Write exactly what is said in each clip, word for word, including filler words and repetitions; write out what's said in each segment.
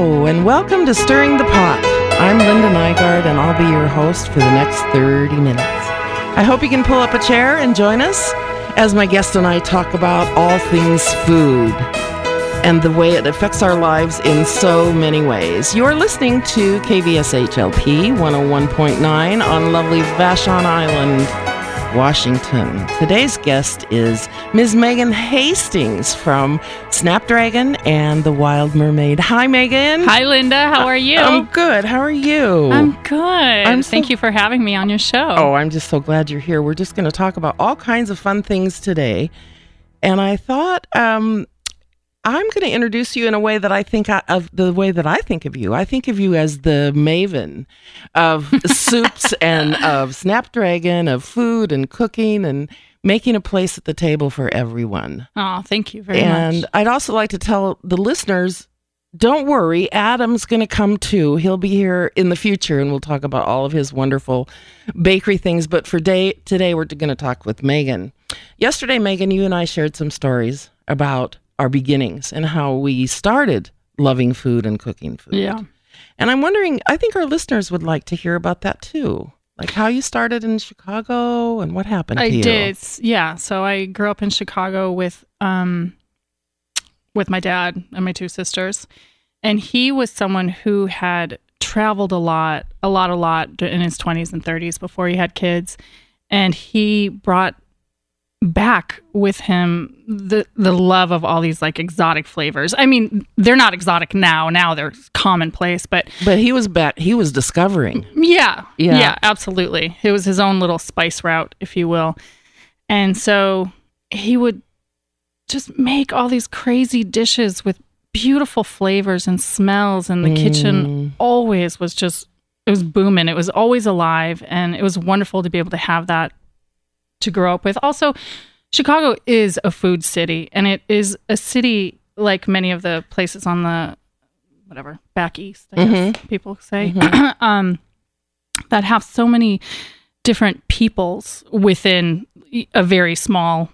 Hello, and welcome to Stirring the Pot. I'm Linda Nygaard, and I'll be your host for the next thirty minutes. I hope you can pull up a chair and join us as my guest and I talk about all things food and the way it affects our lives in so many ways. You're listening to K V S H L P one oh one point nine on lovely Vashon Island, Washington. Today's guest is Miz Megan Hastings from Snapdragon and the Wild Mermaid. Hi, Megan. Hi, Linda. How are you? I'm good. How are you? I'm good. I'm so- Thank you for having me on your show. Oh, I'm just so glad you're here. We're just going to talk about all kinds of fun things today. And I thought um, I'm going to introduce you in a way that I think I, of the way that I think of you. I think of you as the maven of soups and of Snapdragon, of food and cooking and making a place at the table for everyone. Oh, thank you very and much. And I'd also like to tell the listeners, don't worry, Adam's going to come too. He'll be here in the future, and we'll talk about all of his wonderful bakery things. But for day, today, we're going to talk with Megan. Yesterday, Megan, you and I shared some stories about our beginnings and how we started loving food and cooking food. Yeah. And I'm wondering, I think our listeners would like to hear about that too. Like how you started in Chicago and what happened I to you. I did. Yeah. So I grew up in Chicago with um with my dad and my two sisters. And he was someone who had traveled a lot, a lot, a lot in his twenties and thirties before he had kids. And he brought back with him the the love of all these like exotic flavors. I mean, they're not exotic now. Now they're commonplace, but but he was back. He was discovering. Yeah, yeah, yeah, absolutely. It was his own little spice route, if you will. And so he would just make all these crazy dishes with beautiful flavors and smells, and the mm. kitchen always was just it was booming. It was always alive, and it was wonderful to be able to have that to grow up with. Also, Chicago is a food city, and it is a city like many of the places on the whatever back east, I mm-hmm. guess people say, mm-hmm. um, that have so many different peoples within a very small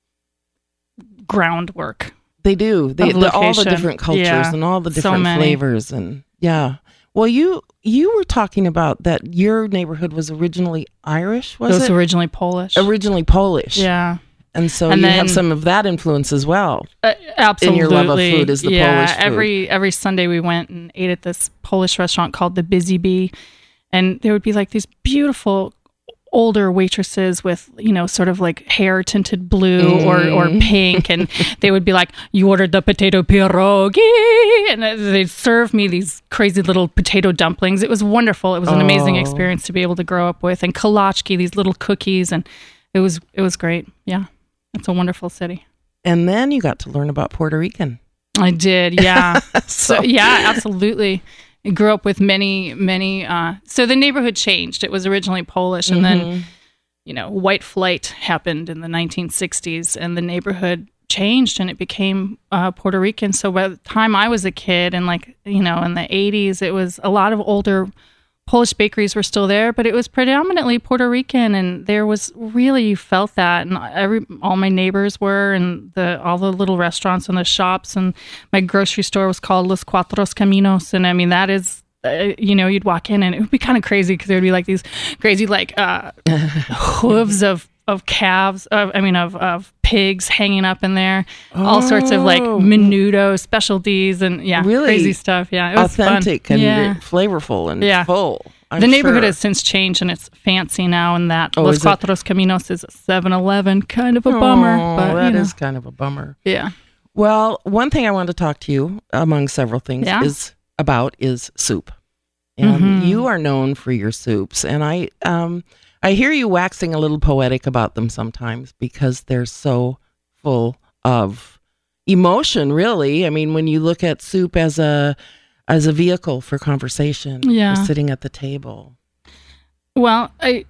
groundwork. They do. They the, all the different cultures yeah, and all the different so flavors, and yeah. Well, you you were talking about that your neighborhood was originally Irish, was it? Was it was originally Polish. Originally Polish. Yeah. And so and you then, have some of that influence as well. Uh, absolutely. In your love of food is the yeah, Polish food. Every, every Sunday we went and ate at this Polish restaurant called the Busy Bee. And there would be like these beautiful older waitresses with, you know, sort of like hair tinted blue mm. or, or pink. And they would be like, you ordered the potato pierogi. And they'd serve me these crazy little potato dumplings. It was wonderful. It was an oh. amazing experience to be able to grow up with. And kolachki, these little cookies. And it was, it was great. Yeah. It's a wonderful city. And then you got to learn about Puerto Rican. I did. Yeah. so, so yeah, absolutely. I grew up with many, many. Uh, so the neighborhood changed. It was originally Polish, and mm-hmm. then, you know, white flight happened in the nineteen sixties, and the neighborhood changed, and it became uh, Puerto Rican. So by the time I was a kid, and like you know, in the eighties, it was a lot of older Polish bakeries were still there, but it was predominantly Puerto Rican, and there was really you felt that, and every all my neighbors were, and the all the little restaurants and the shops, and my grocery store was called Los Cuatro Caminos, and I mean that is, uh, you know, you'd walk in and it would be kind of crazy because there would be like these crazy like uh, hooves of of calves, of, I mean of of pigs hanging up in there, oh. all sorts of like menudo specialties and yeah, really? Crazy stuff. Yeah, it was authentic fun. and yeah. flavorful and yeah. full. I'm the neighborhood sure. has since changed and it's fancy now, and that oh, Los Cuatro Caminos is a seven eleven, kind of a oh, bummer. But that you know. is kind of a bummer. Yeah. Well, one thing I wanted to talk to you, among several things, yeah. is about is soup. And mm-hmm. you are known for your soups, and I um I hear you waxing a little poetic about them sometimes because they're so full of emotion, really. I mean, when you look at soup as a as a vehicle for conversation, yeah. for sitting at the table. Well, I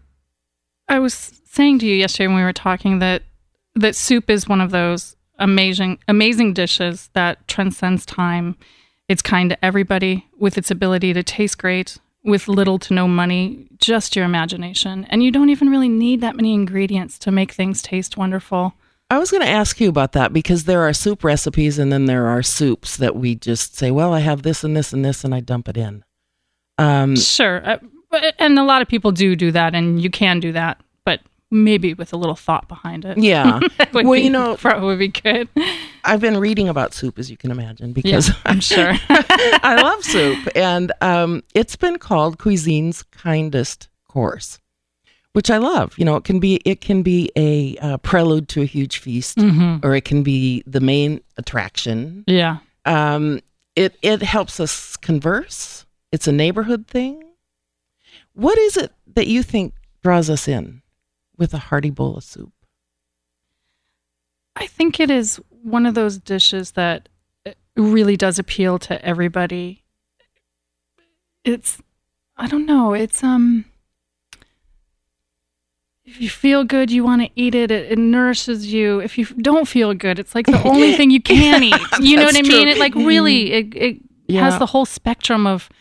I was saying to you yesterday when we were talking that that soup is one of those amazing amazing dishes that transcends time. It's kind to everybody with its ability to taste great, with little to no money, just your imagination. And you don't even really need that many ingredients to make things taste wonderful. I was going to ask you about that because there are soup recipes and then there are soups that we just say, well, I have this and this and this and I dump it in. Um, sure. Uh, but, and a lot of people do do that and you can do that, but maybe with a little thought behind it. Yeah. would well, be, you know, probably be good. I've been reading about soup, as you can imagine, because yeah, I'm sure. I love soup. And um, it's been called cuisine's kindest course, which I love. You know, it can be it can be a uh, prelude to a huge feast, mm-hmm. or it can be the main attraction. Yeah. Um, it it helps us converse. It's a neighborhood thing. What is it that you think draws us in with a hearty bowl of soup? I think it is one of those dishes that really does appeal to everybody. It's, I don't know, it's, um, if you feel good, you want to eat it. it. It nourishes you. If you don't feel good, it's like the only thing you can eat. You know what I mean? True. It like really, it, it yeah. has the whole spectrum of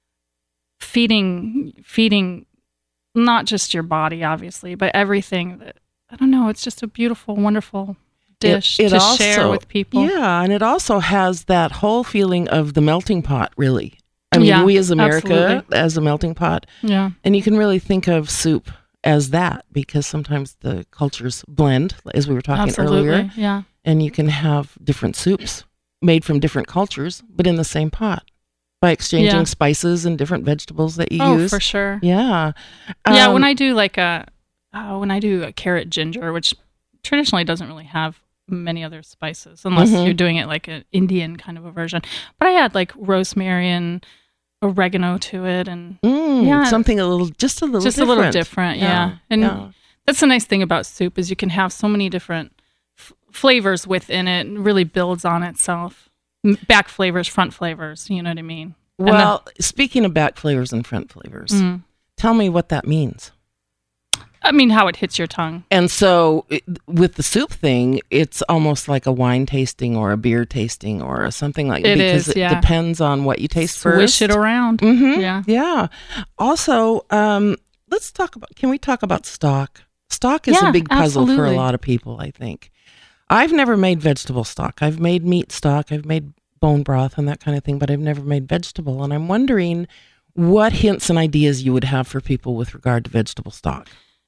feeding, feeding not just your body, obviously, but everything that, I don't know, it's just a beautiful, wonderful dish it, it to also, share with people. Yeah, and it also has that whole feeling of the melting pot, really. I mean, yeah, we as America, absolutely. as a melting pot. Yeah. And you can really think of soup as that because sometimes the cultures blend, as we were talking absolutely. earlier. Yeah. And you can have different soups made from different cultures, but in the same pot by exchanging yeah. spices and different vegetables that you oh, use. for sure. Yeah. Yeah, Um, when I do like a, uh, when I do a carrot ginger, which traditionally doesn't really have many other spices unless Mhm. you're doing it like an Indian kind of a version. But I add like rosemary and oregano to it, and Mm, yeah, something a little, just a little just different. a little different. Yeah, Yeah, and yeah. that's the nice thing about soup is you can have so many different f- flavors within it, and really builds on itself. M- Back flavors, front flavors. You know what I mean? And Well, speaking of back flavors and front flavors, Mm. tell me what that means. I mean, how it hits your tongue. And so it, with the soup thing, it's almost like a wine tasting or a beer tasting or something like that. It Because is, it yeah. depends on what you taste Swish first. it around. Mm-hmm. Yeah. Yeah. Also, um, let's talk about, can we talk about stock? Stock is Yeah, a big puzzle for absolutely. a lot of people, I think. I've never made vegetable stock. I've made meat stock. I've made bone broth and that kind of thing, but I've never made vegetable. And I'm wondering what hints and ideas you would have for people with regard to vegetable stock.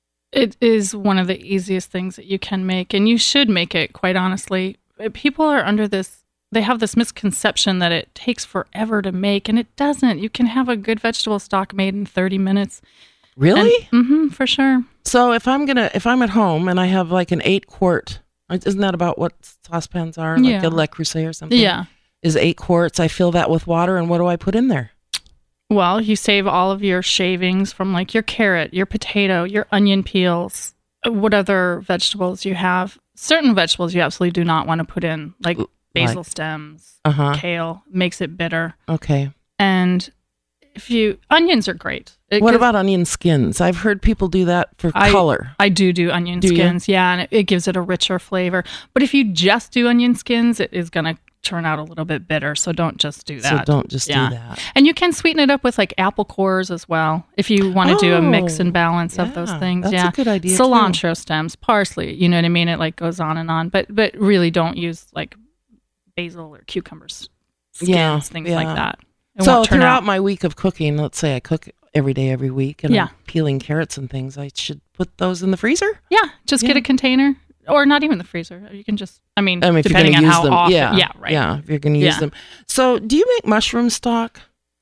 It is one of the easiest things that you can make, and you should make it, quite honestly. People are under this, they have this misconception that it takes forever to make, and it doesn't. You can have a good vegetable stock made in thirty minutes. Really? Mm-hmm, for sure. So if I'm gonna, if I'm at home and I have like an eight quart, isn't that about what saucepans are? Like Yeah. a Le Creuset or something? Yeah. Is eight quarts. I fill that with water, and what do I put in there? Well, you save all of your shavings from like your carrot, your potato, your onion peels, what other vegetables you have. Certain vegetables you absolutely do not want to put in, like basil Like- stems, Uh-huh. kale, makes it bitter. Okay. And if you, onions are great. It What gives- about onion skins? I've heard people do that for I- color. I do do onion Do you? skins, yeah, and it, it gives it a richer flavor. But if you just do onion skins, it is going to turn out a little bit bitter, so don't just do So that. don't just Yeah. do that. And you can sweeten it up with like apple cores as well, if you want to do a mix and balance of those yeah, things. that's yeah, a good idea, too. Cilantro stems, parsley, you know what I mean? It like goes on and on, but but really don't use like basil or cucumbers, skins, Yeah, things yeah. like that. It So won't turn throughout out. my week of cooking, let's say I cook every day, every week, and Yeah. I'm peeling carrots and things, I should put those in the freezer? Yeah, just get Yeah. a container, or not even the freezer. You can just, I mean, I mean, if you're depending going to on use how them. often. Yeah. Yeah, right. Yeah, if you're going to use Yeah. them. So do you make mushroom stock?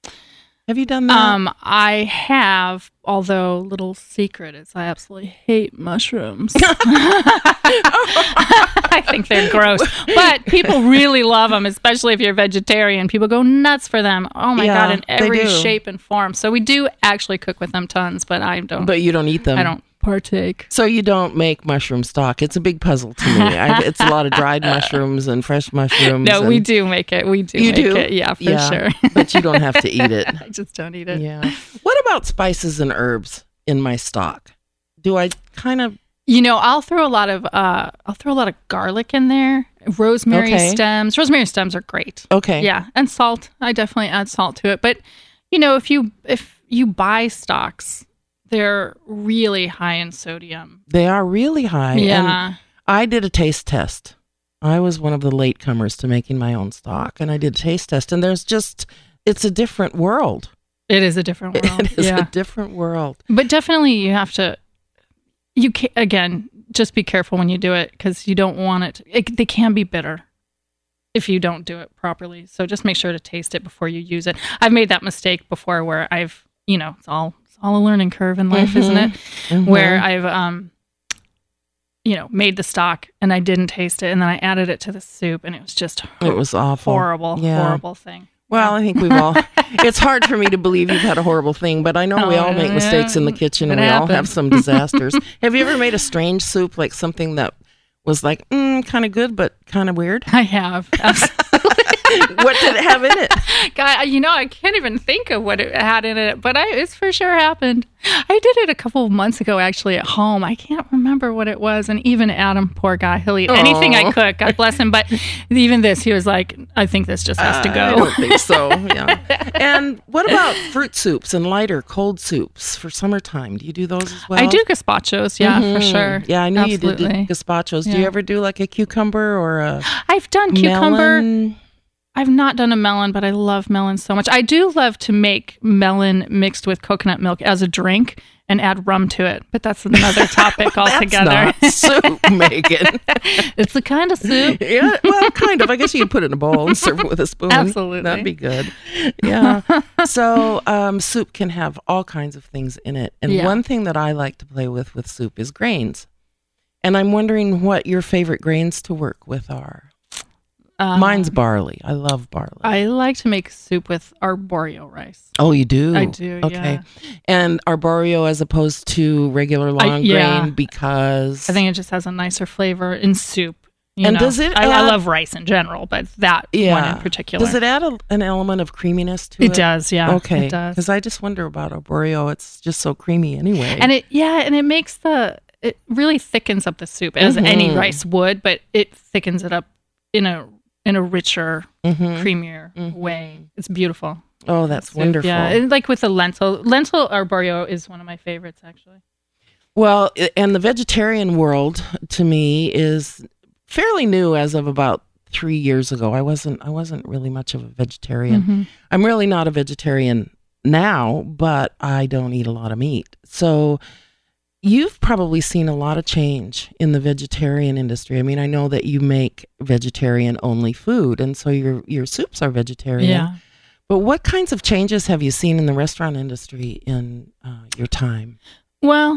Have you done that? Um, I have, although little secret is I absolutely hate mushrooms. I think they're gross, but people really love them, especially if you're vegetarian. People go nuts for them. Oh my Yeah, God, in they every do. shape and form. So we do actually cook with them tons, but I don't. But you don't eat them. I don't partake. So you don't make mushroom stock. It's a big puzzle to me. I, it's a lot of dried mushrooms and fresh mushrooms. No, and we do make it. We do You make do? it. Yeah, for Yeah, sure. but you don't have to eat it. I just don't eat it. Yeah. What about spices and herbs in my stock? Do I kind of You know, I'll throw a lot of uh, I'll throw a lot of garlic in there. Rosemary Okay. stems. Rosemary stems are great. okay? Yeah, and salt. I definitely add salt to it. But you know, if you if you buy stocks, they're really high in sodium. They are really high. Yeah. And I did a taste test. I was one of the latecomers to making my own stock, and I did a taste test, and there's just, it's a different world. It is a different world. It is yeah. a different world. But definitely you have to, you can, again, just be careful when you do it because you don't want it, it, they can be bitter if you don't do it properly. So just make sure to taste it before you use it. I've made that mistake before where I've, you know, it's all, it's all a learning curve in life, mm-hmm. isn't it? Mm-hmm. Where I've, um, you know, made the stock and I didn't taste it. And then I added it to the soup and it was just it was awful. Horrible, yeah. horrible thing. Well, I think we've all, it's hard for me to believe you've had a horrible thing, but I know oh, we all make mistakes in the kitchen and we happens. all have some disasters. Have you ever made a strange soup, like something that was like, mm, kind of good, but kind of weird? I have. What did it have in it? God, you know, I can't even think of what it had in it, but I, it's for sure happened. I did it a couple of months ago, actually, at home. I can't remember what it was. And even Adam, poor guy, he'll eat Aww. anything I cook. God bless him. But even this, he was like, I think this just has uh, to go. I don't think so, yeah. And what about fruit soups and lighter cold soups for summertime? Do you do those as well? I do gazpachos, yeah, mm-hmm. for sure. Yeah, I knew Absolutely. you did gazpachos. Yeah. Do you ever do like a cucumber or a I've done cucumber. melon? I've not done a melon, but I love melon so much. I do love to make melon mixed with coconut milk as a drink and add rum to it, but that's another topic altogether. That's not soup making. It's the kind of soup. Yeah, well, kind of. I guess you could put it in a bowl and serve it with a spoon. Absolutely. That'd be good. Yeah. So um, soup can have all kinds of things in it. And yeah. one thing that I like to play with with soup is grains. And I'm wondering what your favorite grains to work with are. Um, Mine's barley. I love barley. I like to make soup with arborio rice. Oh, you do? I do, okay. Yeah. And arborio as opposed to regular long I, yeah. grain because... I think it just has a nicer flavor in soup. You and know? does it I, add... I love rice in general, but that yeah. one in particular. Does it add a, an element of creaminess to it? It does, yeah. Okay. It does. Because I just wonder about arborio. It's just so creamy anyway. And it, yeah, and it makes the... It really thickens up the soup, as mm-hmm. any rice would, but it thickens it up in a... in a richer, mm-hmm. creamier mm-hmm. way. It's beautiful. Oh, that's soup, wonderful. Yeah, and like with the lentil. Lentil arborio is one of my favorites, actually. Well, and the vegetarian world, to me, is fairly new as of about three years ago. I wasn't I wasn't really much of a vegetarian. Mm-hmm. I'm really not a vegetarian now, but I don't eat a lot of meat. So... You've probably seen a lot of change in the vegetarian industry. I mean, I know that you make vegetarian-only food, and so your your soups are vegetarian. Yeah. But what kinds of changes have you seen in the restaurant industry in uh, your time? Well,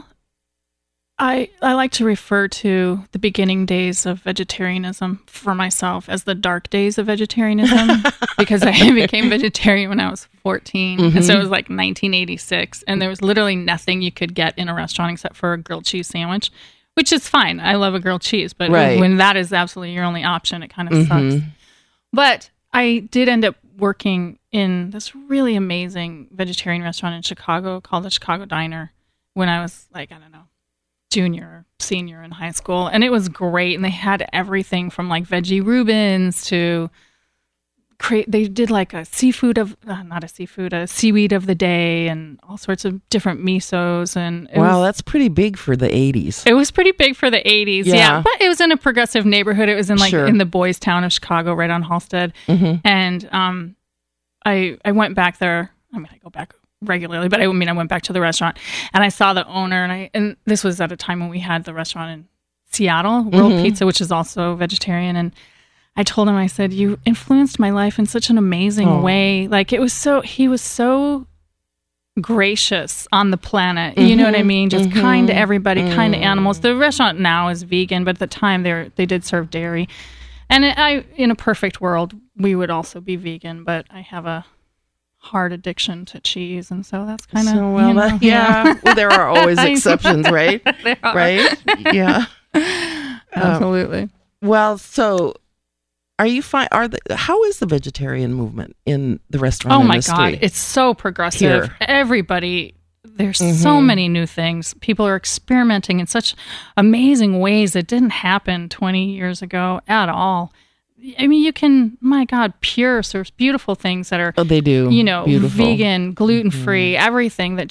I I like to refer to the beginning days of vegetarianism for myself as the dark days of vegetarianism because I became vegetarian when I was fourteen. Mm-hmm. And so it was like nineteen eighty-six. And there was literally nothing you could get in a restaurant except for a grilled cheese sandwich, which is fine. I love a grilled cheese. But right. when that is absolutely your only option, it kind of mm-hmm. sucks. But I did end up working in this really amazing vegetarian restaurant in Chicago called the Chicago Diner when I was like, I don't know, junior, senior in high school. And it was great. And they had everything from like veggie Reubens to create, they did like a seafood of, uh, not a seafood, a seaweed of the day and all sorts of different misos. And it wow, was, that's pretty big for the eighties. It was pretty big for the eighties. Yeah. yeah. But it was in a progressive neighborhood. It was in like sure. in the boys' town of Chicago, right on Halsted. Mm-hmm. And um, I, I went back there. I mean, I go back regularly, but I mean, I went back to the restaurant and I saw the owner and I, and this was at a time when we had the restaurant in Seattle, World mm-hmm. Pizza, which is also vegetarian. And I told him, I said, you influenced my life in such an amazing oh. way. Like it was so, he was so gracious on the planet. Mm-hmm. You know what I mean? Just mm-hmm. kind to everybody, mm-hmm. kind to animals. The restaurant now is vegan, but at the time they were, they did serve dairy. And I, in a perfect world, we would also be vegan, but I have a hard addiction to cheese, and so that's kind of so, well, you know, that, yeah. well, there are always exceptions, right? There are. Right? Yeah, absolutely. Um, well, so are you fine? Are the how is the vegetarian movement in the restaurant oh industry? Oh my God, it's so progressive. Here. Everybody, there's Mm-hmm. so many new things. People are experimenting in such amazing ways that didn't happen twenty years ago at all. I mean, you can, my God, Pure serves beautiful things that are, oh, they do, you know, beautiful. vegan, gluten-free, mm-hmm. everything that just,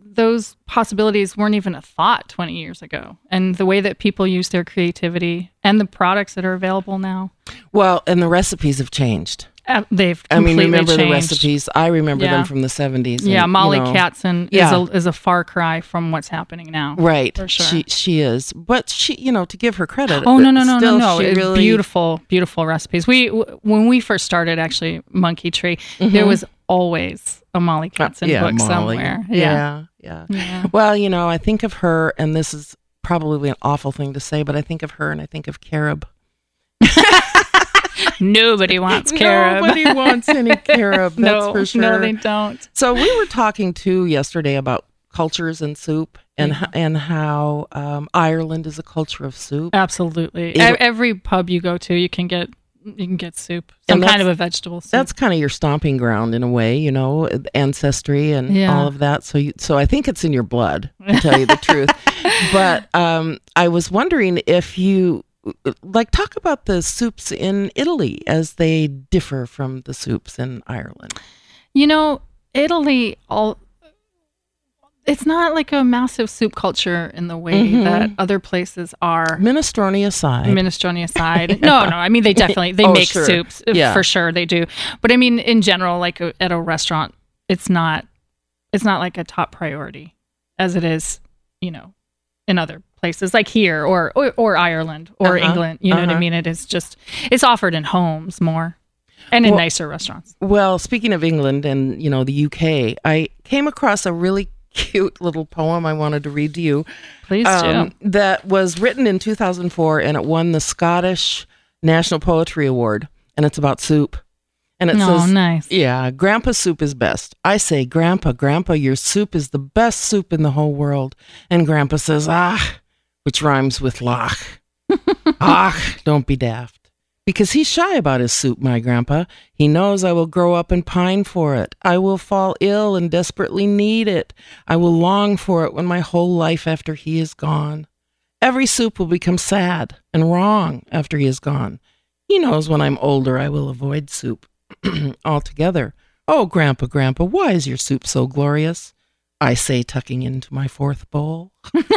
those possibilities weren't even a thought twenty years ago. And the way that people use their creativity and the products that are available now. Well, and the recipes have changed. Uh, they've I mean, completely remember changed. the recipes? I remember Yeah. them from the seventies. Yeah, and, Molly you know, Katzen Yeah. is a is a far cry from what's happening now. Right. For sure. She she is. But she, you know, to give her credit. Oh no no no still, no no! she It's really, beautiful, beautiful recipes. We w- when we first started, actually, Monkey Tree, there was always a Molly Katzen yeah, book Molly. somewhere. Yeah. yeah, yeah, Yeah. Well, you know, I think of her, and this is probably an awful thing to say, but I think of her and I think of carob. Nobody wants carob. Nobody wants any carob. That's no, for sure. no, they don't. So we were talking too yesterday about cultures and soup, and Yeah. h- and how um, Ireland is a culture of soup. Absolutely. Is- E- Every pub you go to, you can get you can get soup, And some kind that's- of a vegetable soup. That's kind of your stomping ground in a way, you know, ancestry and Yeah. all of that. So, you, so I think it's in your blood, to tell you the truth. But um, I was wondering if you like talk about the soups in Italy as they differ from the soups in Ireland. You know, Italy, all it's not like a massive soup culture in the way Mhm. that other places are. Minestrone aside. Minestrone aside, no, no. I mean, they definitely they Oh, make sure. soups Yeah. for sure. They do, but I mean, in general, like a, at a restaurant, it's not it's not like a top priority as it is, you know, in other places like here or or, or Ireland or Uh-huh. England. You know what Uh-huh. I mean? It is just it's offered in homes more and in Well- nicer restaurants. Well, speaking of England and, you know, the U K, I came across a really cute little poem I wanted to read to you. Please um, do. that was written in two thousand four, and it won the Scottish National Poetry Award, and it's about soup. And it Oh, says, nice. yeah, Grandpa's soup is best. I say, Grandpa, Grandpa, your soup is the best soup in the whole world. And Grandpa says, ah, which rhymes with lach. Ah, don't be daft. Because he's shy about his soup, my grandpa. He knows I will grow up and pine for it. I will fall ill and desperately need it. I will long for it when my whole life after he is gone. Every soup will become sad and wrong after he is gone. He knows when I'm older I will avoid soup altogether. Oh, Grandpa, Grandpa, why is your soup so glorious? I say, tucking into my fourth bowl.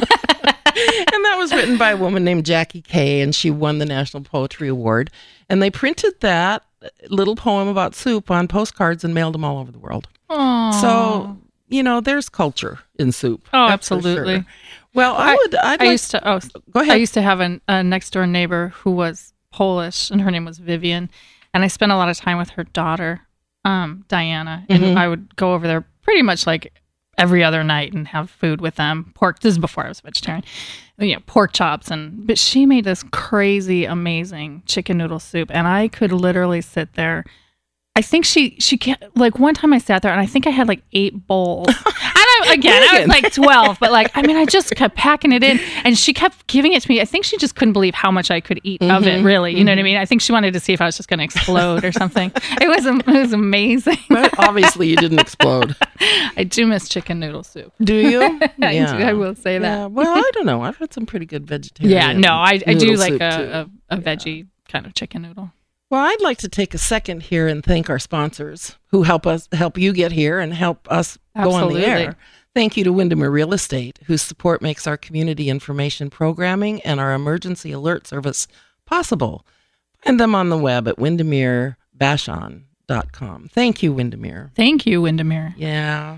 And that was written by a woman named Jackie Kay, and she won the National Poetry Award. And they printed that little poem about soup on postcards and mailed them all over the world. Aw. So, you know, there's culture in soup. Oh, That's for absolutely. sure. Well, I, I- would. I'd I like, used to. Oh, go I ahead. used to have an, a next door neighbor who was Polish, and her name was Vivian, and I spent a lot of time with her daughter, um, Diana, and Mhm. I would go over there pretty much like every other night and have food with them. Pork. This is before I was a vegetarian. You know, pork chops, and but she made this crazy, amazing chicken noodle soup, and I could literally sit there. I think she she can't, like one time I sat there and I think I had like eight bowls. And I, again, I was Megan. like twelve, but like I mean, I just kept packing it in, and she kept giving it to me. I think she just couldn't believe how much I could eat of it. Really, you know what I mean? I think she wanted to see if I was just going to explode or something. It was am- it was amazing. But obviously, you didn't explode. I do miss chicken noodle soup. Do you? I, do, I will say Yeah. that. Well, I don't know. I've had some pretty good vegetarian. Yeah, no, I I do noodle like soup, too. a, a a veggie kind of chicken noodle. Well, I'd like to take a second here and thank our sponsors who help us help you get here and help us go on the Absolutely. air. Thank you to Windermere Real Estate, whose support makes our community information programming and our emergency alert service possible. Find them on the web at windermere vashon dot com. Thank you, Windermere. Thank you, Windermere. Yeah.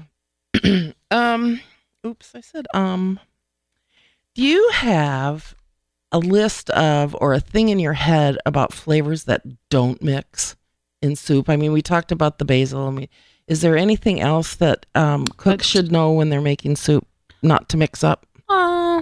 um. Oops, I said um. Do you have a list of or a thing in your head about flavors that don't mix in soup? I mean, we talked about the basil. I mean, is there anything else that um, cooks But- should know when they're making soup not to mix up? Uh,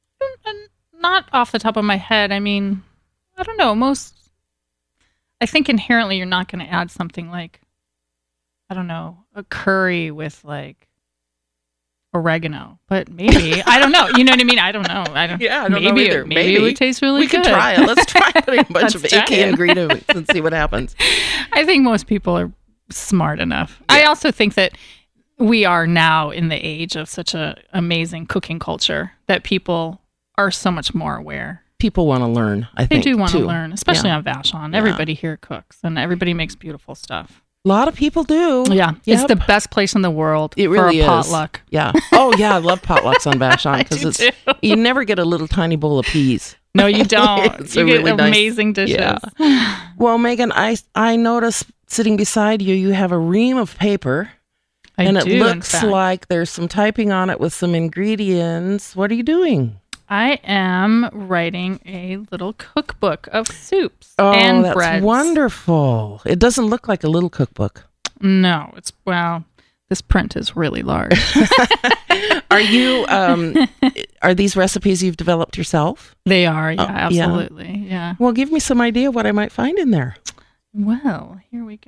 not off the top of my head. I mean, I don't know. Most, I think inherently you're not going to add something like, I don't know, a curry with like oregano, but maybe I don't know. You know what I mean? I don't know. I don't. Yeah, I don't know maybe either. It, maybe, Maybe. it would taste really we good. can try it. Let's try putting a bunch of Let's try icky it. ingredients and see what happens. I think most people are smart enough. I also think that we are now in the age of such a amazing cooking culture that people are so much more aware. People want to learn, I They think, do want to too. learn, especially Yeah. on Vashon. Yeah. Everybody here cooks, and everybody makes beautiful stuff. A lot of people do. Yeah, Yep. it's the best place in the world It for really a is. potluck. Yeah. Oh, yeah. I love potlucks on Vashon I because do it's too. you never get a little tiny bowl of peas. No, you don't. It's you a get really nice- amazing dishes. Yeah. Well, Megan, I I noticed sitting beside you, you have a ream of paper, I and do, it in looks fact. like there's some typing on it with some ingredients. What are you doing? I am writing a little cookbook of soups Oh, and that's breads. wonderful. It doesn't look like a little cookbook. No, it's, well, this print is really large. Are you? Um, are these recipes you've developed yourself? They are, yeah, Oh, yeah. absolutely. Yeah. Well, give me some idea what I might find in there. Well, here we go.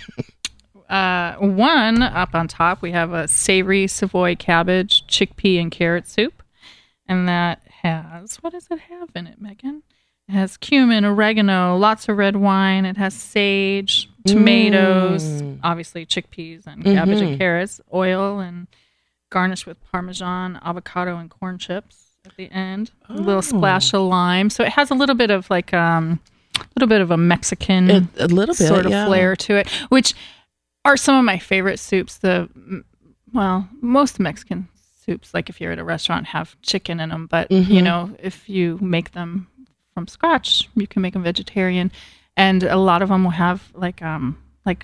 uh, one, up on top, we have a savory Savoy cabbage, chickpea, and carrot soup. And that has, what does it have in it, Megan? It has cumin, oregano, lots of red wine. It has sage, tomatoes, Mm. obviously chickpeas and cabbage Mhm. and carrots, oil, and garnished with Parmesan, avocado, and corn chips at the end. A little Oh. splash of lime. So it has a little bit of like um, a little bit of a Mexican It, a little bit, sort of yeah. flair to it, which are some of my favorite soups. The mm, well, most Mexican soups, like if you're at a restaurant, have chicken in them, but you Mhm. know, if you make them from scratch, you can make them vegetarian, and a lot of them will have like um like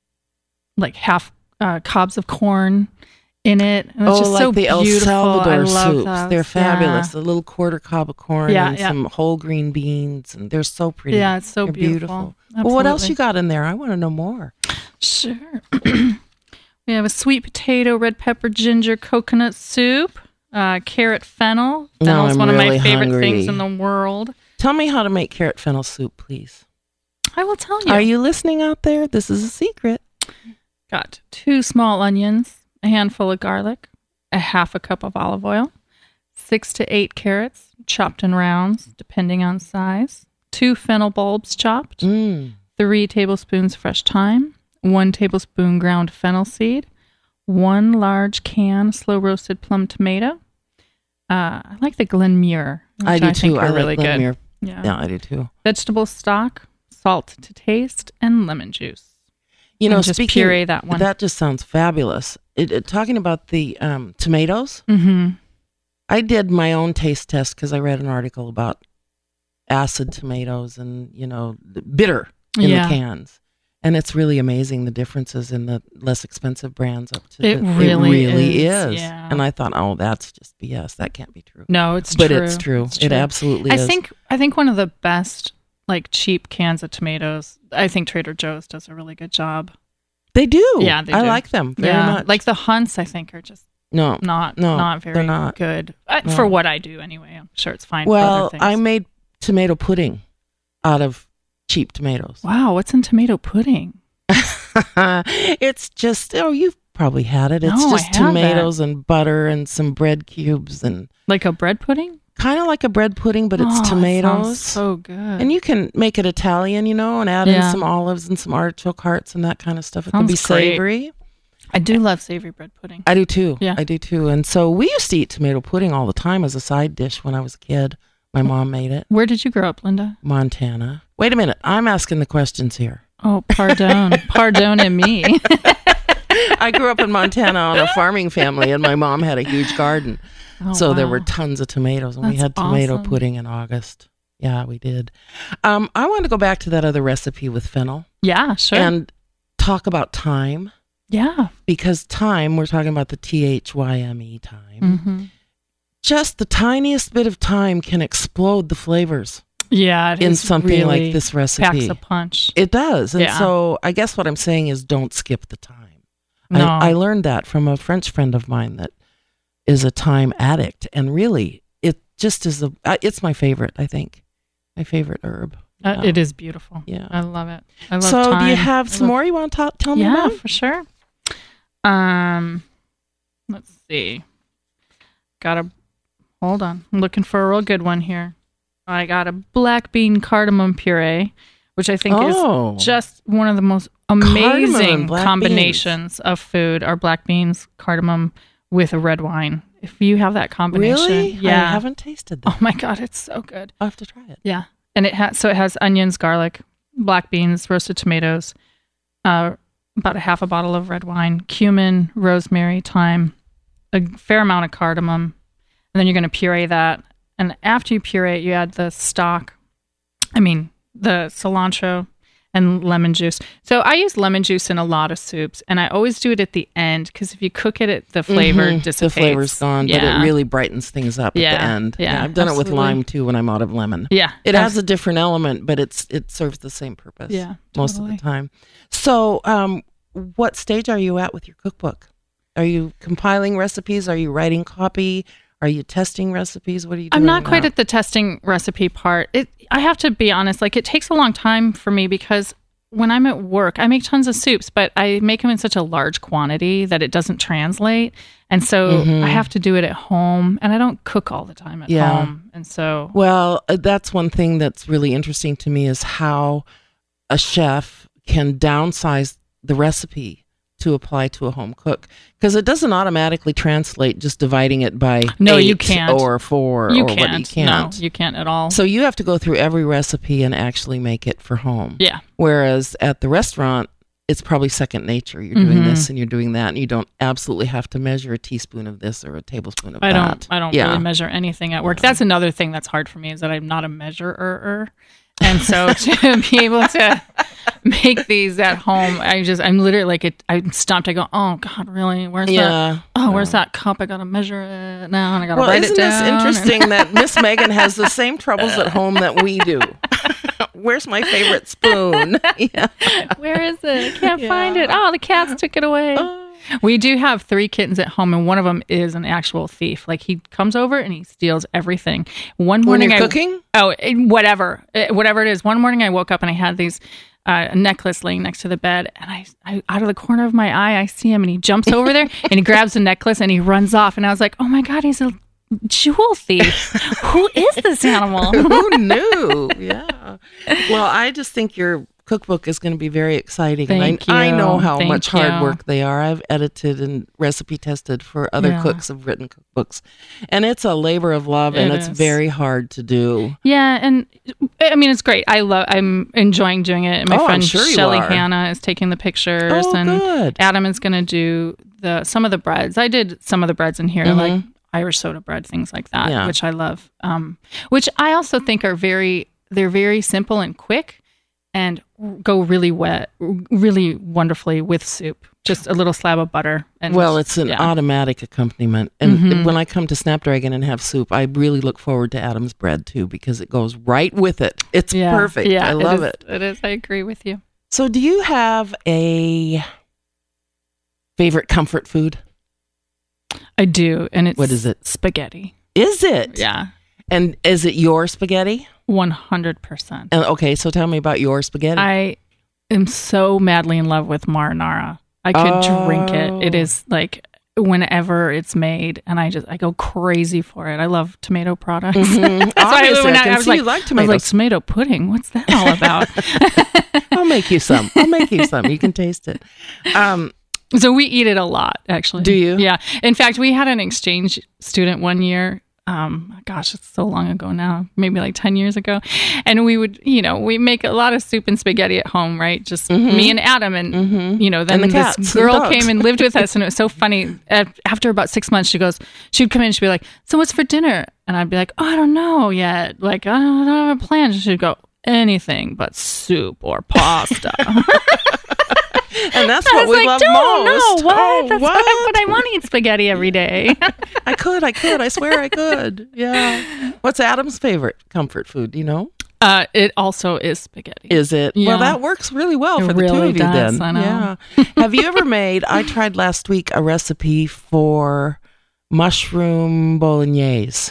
like half uh, cobs of corn in it. And it's Oh, just like so the El beautiful. Salvador I love soups. those. They're fabulous. Yeah. A little quarter cob of corn Yeah, and yeah. some whole green beans, and they're so pretty. Yeah, it's so They're beautiful. Well, what else Absolutely. you got in there? I want to know more. Sure. We have a sweet potato, red pepper, ginger, coconut soup, uh, carrot fennel. Now Fennel is I'm one of really my favorite hungry. things in the world. Tell me how to make carrot fennel soup, please. I will tell you. Are you listening out there? This is a secret. Got two small onions, a handful of garlic, a half a cup of olive oil, six to eight carrots, chopped in rounds, depending on size, two fennel bulbs chopped, Mm. three tablespoons fresh thyme, one tablespoon ground fennel seed, one large can slow roasted plum tomato. Uh, I like the Glenmuir. which I do think too. are I really like good. Glenmuir. Yeah. Yeah, I do too. Vegetable stock, salt to taste, and lemon juice. You know, And just speaking, puree that one. That just sounds fabulous. It, it, talking about the um, tomatoes, Mm-hmm. I did my own taste test because I read an article about acid tomatoes and, you know, the bitter in Yeah. the cans. And it's really amazing the differences in the less expensive brands up to It the, really it really is, is. yeah. And I thought, oh, that's just B S. That can't be true. No, it's but true. it's true. It's It absolutely I is. think I think one of the best like cheap cans of tomatoes. I think Trader Joe's does a really good job. They do. Yeah, they I do. like them very yeah, much. like the Hunts, I think are just no, not No, not they're very not. good uh, No. for what I do anyway. I'm sure it's fine. for well, other things. I made tomato pudding out of cheap tomatoes. wow, what's in tomato pudding? It's just, oh, you've probably had it. It's No, I just haven't. tomatoes and butter and some bread cubes and Like a bread pudding? kind of like a bread pudding, but it's Oh, that sounds tomatoes. so good. And you can make it Italian, you know, and add in Yeah. some olives and some artichoke hearts and that kind of stuff. It can Sounds be great. savory. I do love savory bread pudding. I do too. Yeah. I do too. And so we used to eat tomato pudding all the time as a side dish when I was a kid. My mom made it. Where did you grow up, Linda? Montana. Wait a minute. I'm asking the questions here. Oh, pardon. Pardon me. I grew up in Montana on a farming family, and my mom had a huge garden. Oh, so there wow. were tons of tomatoes, and we That's had tomato awesome. pudding in August. Yeah, we did. Um, I want to go back to that other recipe with fennel Yeah, sure. and talk about thyme, yeah. because thyme, we're talking about the T H Y M E thyme. Mm-hmm. Just the tiniest bit of thyme can explode the flavors Yeah, it in is something really like this packs recipe. a punch. It does. And Yeah. so I guess what I'm saying is don't skip the thyme. No. I, I learned that from a French friend of mine that is a thyme addict. And really, it just is a, uh, it's my favorite, I think. My favorite herb. Uh, Yeah. It is beautiful. Yeah. I love it. I love So do you thyme. have I some love- more you want to ta- tell me Yeah, about? for sure. Um, let's see. Got a, hold on. I'm looking for a real good one here. I got a black bean cardamom puree, which I think Oh. is just one of the most Cardamom amazing and black combinations of food are black beans, cardamom with a red wine. If you have that combination, Really? yeah. I haven't tasted that. Oh my God, it's so good. I'll have to try it. Yeah. And it has, so it has onions, garlic, black beans, roasted tomatoes, uh, about a half a bottle of red wine, cumin, rosemary, thyme, a fair amount of cardamom, and then you're going to puree that. And after you puree it, you add the stock, I mean, the cilantro and lemon juice. So I use lemon juice in a lot of soups, and I always do it at the end because if you cook it, it the flavor mm-hmm. dissipates. The flavor's gone, yeah. but it really brightens things up yeah. at the end. Yeah, yeah I've done absolutely. it with lime too when I'm out of lemon. Yeah. It has a different element, but it's it serves the same purpose yeah, most totally. of the time. So um, what stage are you at with your cookbook? Are you compiling recipes? Are you writing copy? Are you testing recipes? What are you doing I'm not quite now? at the testing recipe part. It, I have to be honest, like it takes a long time for me because when I'm at work, I make tons of soups, but I make them in such a large quantity that it doesn't translate. And so mm-hmm. I have to do it at home, and I don't cook all the time at yeah. home. And so... Well, uh, that's one thing that's really interesting to me is how a chef can downsize the recipe to apply to a home cook, because it doesn't automatically translate just dividing it by no, eight you can't. or four you or can't. what you can't. No, you can't at all. So you have to go through every recipe and actually make it for home. Yeah. Whereas at the restaurant, it's probably second nature. You're doing mm-hmm. this and you're doing that, and you don't absolutely have to measure a teaspoon of this or a tablespoon of I that. don't. I don't yeah. really measure anything at work. Yeah. That's another thing that's hard for me is that I'm not a measurer. And so to be able to make these at home, I just, I'm literally like, it, I'm stumped. I go, oh God, really? Where's yeah. that? Oh, where's that cup? I got to measure it now and I got to well, write it down. Isn't this interesting that Miss Megan has the same troubles at home that we do? Where's my favorite spoon? Yeah. Where is it? I can't yeah. find it. Oh, the cats took it away. Oh. We do have three kittens at home, and one of them is an actual thief. Like he comes over and he steals everything. One morning, when you're I, cooking? Oh, whatever, whatever it is. One morning, I woke up and I had these uh, a necklace laying next to the bed, and I, I, out of the corner of my eye, I see him, and he jumps over there and he grabs the necklace and he runs off. And I was like, oh my God, he's a jewel thief. Who is this animal? Who knew? Yeah. Well, I just think your cookbook is going to be very exciting. Thank and I, you. I know how Thank much hard you. work they are. I've edited and recipe tested for other Yeah. cooks who've written cookbooks. And it's a labor of love, and It it's is. very hard to do. Yeah, and I mean it's great. I love. I'm enjoying doing it. My Oh, I'm friend sure you Shelly are. Hannah is taking the pictures, Oh, and good. Adam is going to do the some of the breads. I did some of the breads in here, Mhm. like Irish soda bread, things like that, Yeah. which I love. Um, which I also think are very. They're very simple and quick, and go really wet, really wonderfully with soup. Just a little slab of butter. And Well, it's an yeah. automatic accompaniment. And Mhm. when I come to Snapdragon and have soup, I really look forward to Adam's bread too, because it goes right with it. It's Yeah. perfect. Yeah, I love is, it. It is. I agree with you. So do you have a favorite comfort food? I do, and it's What is it? Spaghetti. Is it? Yeah, And is it your spaghetti? one hundred percent. And okay, so tell me about your spaghetti. I am so madly in love with marinara. I could Oh. drink it. It is like whenever it's made, and I just I go crazy for it. I love tomato products. Mhm. That's why Obviously, when I I, can I was see like, you like I tomatoes. was like tomato pudding. What's that all about? I'll make you some. I'll make you some. You can taste it. Um, So we eat it a lot, actually. Do you? Yeah. In fact, we had an exchange student one year. Um, gosh, it's so long ago now, maybe like ten years ago. And we would, you know, we make a lot of soup and spaghetti at home, right? Just Mhm. me and Adam. And, Mhm. you know, then And the this cats and girl dogs. came and lived with us. And it was so funny. Af- After about six months, she goes, she'd come in and she'd be like, so what's for dinner? And I'd be like, oh, I don't know yet. Like, I don't, I don't have a plan. She'd go, anything but soup or pasta. and that's I what was we like, love don't most. know what? Oh, That's what? what? But I want to eat spaghetti every day. I could. I could. I swear I could. Yeah. What's Adam's favorite comfort food? Do you know? uh, it also is spaghetti. Is it? Yeah. Well, that works really well It for the two really of you does, then. I know. Yeah. Have you ever made, I tried last week a recipe for mushroom bolognese.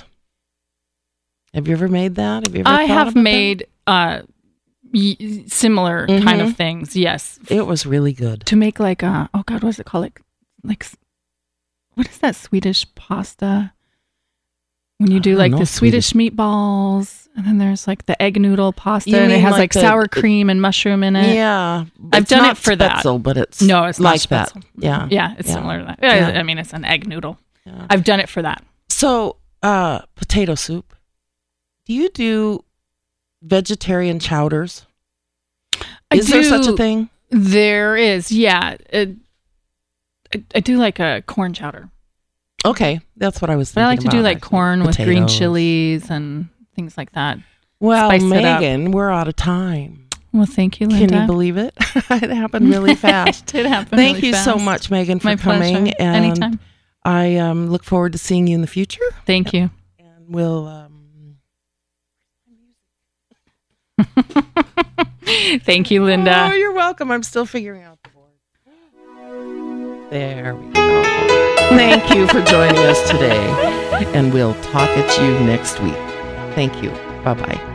Have you ever made that? Have you ever I thought have about made uh, y- similar kind Mhm. of things. Yes, that? It was really good. to make like uh oh god, what is it called? Like like s- what is that Swedish pasta? When you I do don't like know the Swedish, meatballs, and then there's like the egg noodle pasta, You and it mean has like like, the- sour it- cream and mushroom in it. Yeah. I've It's done not it for that. Spetzel, but it's No, it's not like that. Spetzel. Yeah. Yeah, it's Yeah. similar to that. Yeah, Yeah. I mean, it's an egg noodle. Yeah. I've done it for that. So, uh, potato soup. Do you do vegetarian chowders? I Is there do- such a thing? There is, yeah. It, I, I do like a corn chowder. Okay, that's what I was But thinking I like to about, do like actually. corn with green Potatoes. chilies and things like that. Well, Spice it up. Megan, we're out of time. Well, thank you, Linda. Can you believe it? It happened really fast. It did happen Thank really you fast. so much, Megan, for My coming. pleasure. And Anytime. I um, look forward to seeing you in the future. Thank you. And we'll. Um... Thank you, Linda. Oh, you're welcome. I'm still figuring out the board. There we go. Thank you for joining us today. And we'll talk at you next week. Thank you. Bye-bye.